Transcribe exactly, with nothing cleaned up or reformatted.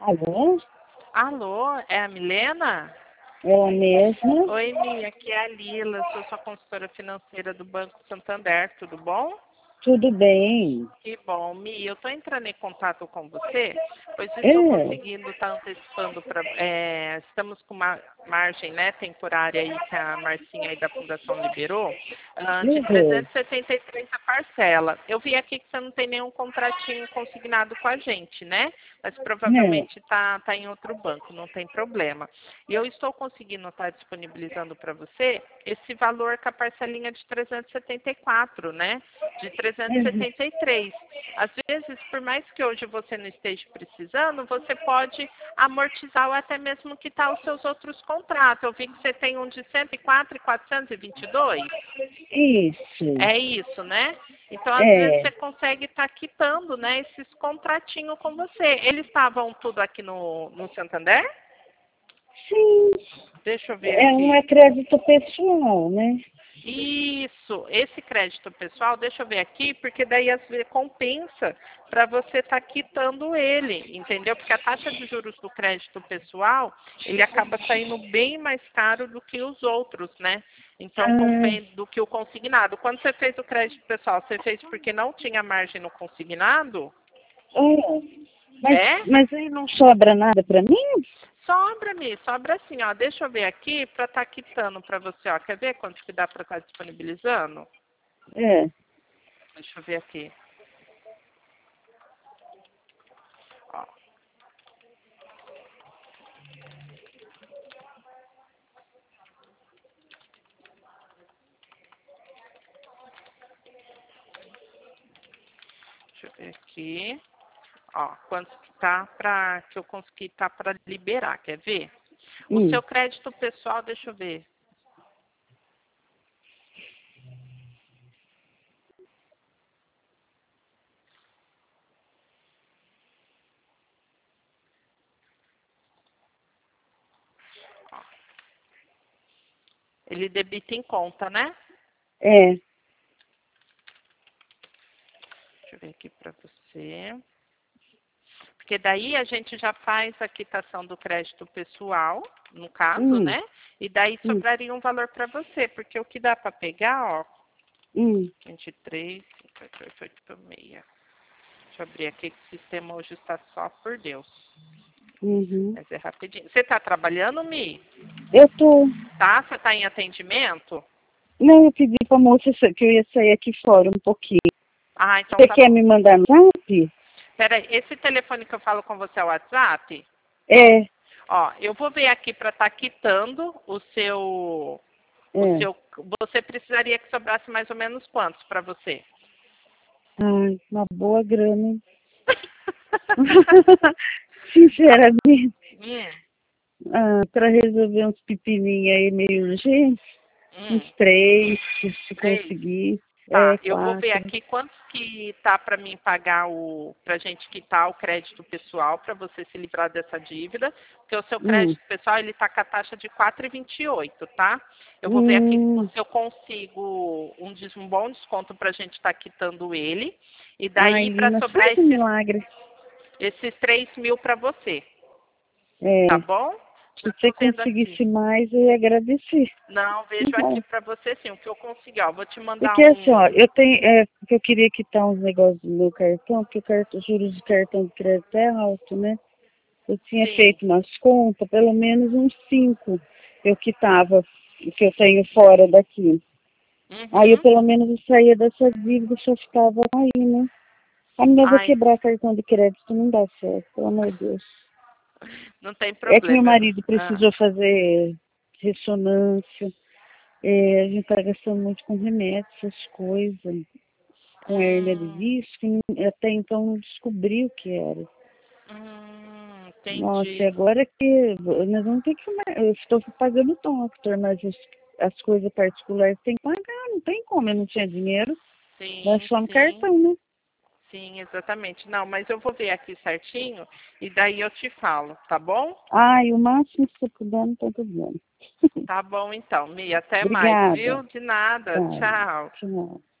Alô? Alô, é a Milena? Ela mesma? Oi, Mia, aqui é a Lila, eu sou sua consultora financeira do Banco Santander, tudo bom? Tudo bem? Que bom, Mi, eu estou entrando em contato com você, pois estou É, conseguindo estar antecipando para. Estamos com uma margem, né, temporária aí que a Marcinha aí da Fundação liberou, ah, de uhum. trezentos e setenta e três a parcela. Eu vi aqui que você não tem nenhum contratinho consignado com a gente, né? Mas Não. provavelmente está tá em outro banco, não tem problema. E eu estou conseguindo estar disponibilizando para você esse valor com a parcelinha de trezentos e setenta e quatro, né? De trezentos e Uhum. setenta e três. Às vezes, por mais que hoje você não esteja precisando, você pode amortizar ou até mesmo quitar os seus outros contratos. Eu vi que você tem um de cento e quatro e quatrocentos e vinte e dois. Isso. É isso, né? Então, às vezes, É. você consegue estar quitando, né, esses contratinhos com você. Eles estavam tudo aqui no, no Santander? Sim. Deixa eu ver É um aqui. é crédito pessoal, né? Isso, esse crédito pessoal, deixa eu ver aqui, porque daí às vezes compensa para você estar quitando ele, entendeu? Porque a taxa de juros do crédito pessoal, ele acaba saindo bem mais caro do que os outros, né? Então, Ah, compensa do que o consignado. Quando você fez o crédito pessoal, você fez porque não tinha margem no consignado? é. Mas, É? mas aí não sobra nada para mim? Sobra-me, sobra assim, ó. Deixa eu ver aqui para estar quitando para você, ó. Quer ver quanto que dá para estar disponibilizando? É. Deixa eu ver aqui. Ó. Deixa eu ver aqui. Ó, quanto que tá para que eu consegui tá para liberar, quer ver? O Hum. seu crédito pessoal, deixa eu ver. Ó, ele debita em conta, né? É. Deixa eu ver aqui para você. Porque daí a gente já faz a quitação do crédito pessoal, no caso, Hum. né? E daí Hum. sobraria um valor para você, porque o que dá para pegar, ó, Hum. vinte e três, cinquenta e oito, oitenta e seis. Deixa eu abrir aqui que o sistema hoje está só por Deus. Uhum. Mas é rapidinho. Você está trabalhando, Mi? Eu tô. Tá? Você está em atendimento? Não, eu pedi pra moça que eu ia sair aqui fora um pouquinho. Ah, então Você tá quer bom. me mandar no zap? Peraí, esse telefone que eu falo com você é o WhatsApp? É. Ó, eu vou ver aqui para estar quitando o seu, o É. seu, você precisaria que sobrasse mais ou menos quantos para você? Ai, uma boa grana, hein? Tá. Sinceramente, Hum, ah, para resolver uns pepininhos aí meio urgentes, uns hum, três, se três. conseguir, Tá, é eu vou ver quatro. aqui quantos que tá para mim pagar o, pra gente quitar o crédito pessoal para você se livrar dessa dívida, porque o seu Hum, crédito pessoal ele tá com a taxa de quatro vírgula vinte e oito, tá? Eu vou ver aqui hum, se eu consigo um, des- um bom desconto para a gente estar quitando ele, e ai, daí para Lina, sobrar faz um esses, milagre. esses três mil para você, tá É, bom? se Já você tô vendo aqui. conseguisse mais, eu ia agradecer. Não, vejo aqui Uhum. para você sim, o que eu conseguir. Ó, vou te mandar Porque assim, ó, um. eu tenho, é, porque eu queria quitar uns negócios do meu cartão, porque o cartão, os juros de cartão de crédito é alto, né? Eu tinha Sim. feito umas contas, pelo menos uns cinco eu quitava, o que eu tenho fora daqui. Aí eu Uhum. pelo menos eu saía dessa dívida e só ficava aí, né? Ah, mas eu vou Ai, quebrar cartão de crédito, não dá certo, pelo amor de Deus. não tem É que meu problema. marido Ah, precisou fazer ressonância, é, a gente tá gastando muito com remédios, essas coisas, com hérnia de hum, disco, e até então não descobri o que era. hum, Nossa, e entendi. agora que nós vamos ter que. Eu estou pagando o doctor, mas os, as coisas particulares tem que pagar, não tem como, eu não tinha dinheiro, nós Sim, só no sim, cartão, né? sim, exatamente. Não, mas eu vou ver aqui certinho e daí eu te falo, tá bom? Ah, e o máximo que você puder, não tem problema. Tá bom então, Mia. Até mais, Obrigada. viu? De nada. Tá, Tchau. tchau.